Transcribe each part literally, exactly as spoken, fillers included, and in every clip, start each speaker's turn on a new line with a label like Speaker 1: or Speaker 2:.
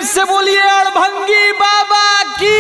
Speaker 1: से बोलिए अड़भंगी बाबा की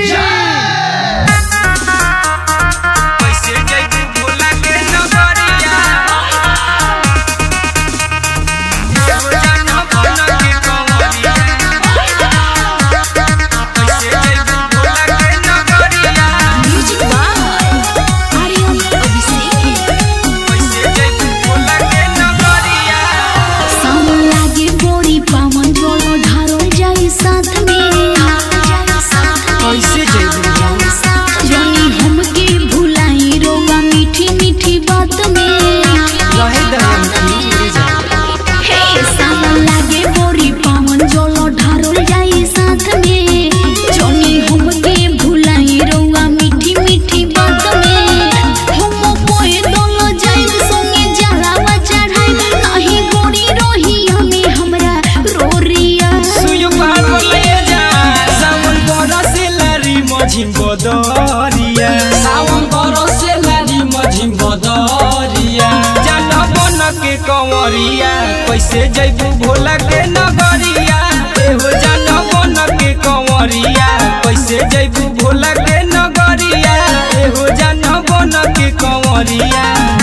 Speaker 2: बदरिया सावन बरसे लारी मझिम बदरिया जान बन के कंवरिया कैसे जैबू भोला के नगरिया एहो जान बन के कंवरिया कैसे जैबू भोला के नगरिया एहो जान बन के कंवरिया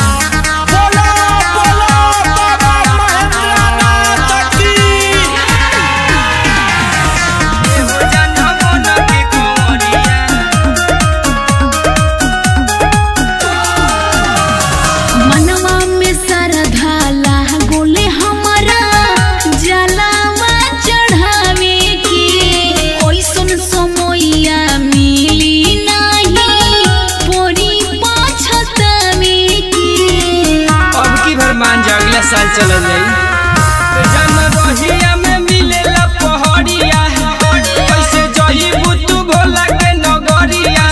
Speaker 2: साल चलल जाई जान रहिया में मिलेला पहाड़िया कैसे जइबू तू भोला के नगरिया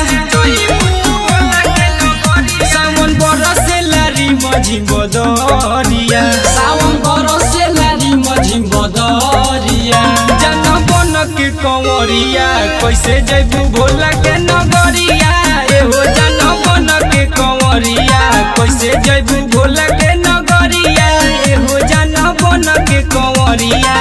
Speaker 2: सावन बरसे लारी मझिम बदरिया सावन बरसे लारी मझिम बदरिया जान बन के कंवरिया कैसे जइबू भोला के नगरिया एहो जान बन के कंवरिया कैसे जइबू भोला के नगरिया एहो जान बन के कंवरिया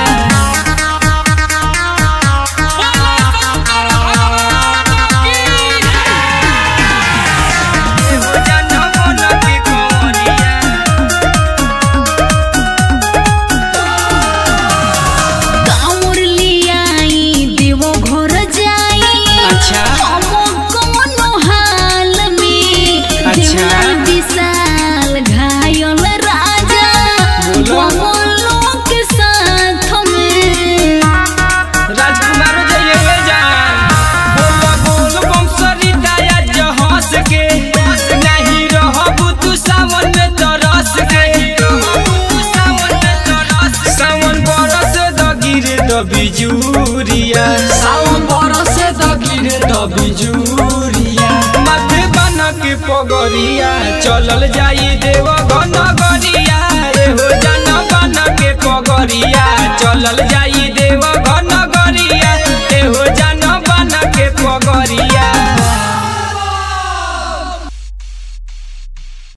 Speaker 2: बिजूरिया सावन बरसे दगिरे द बिजूरिया माथे बन के पगरिया चलल जाई देव नगरिया एहो जान बन के पगरिया चलल जाई देव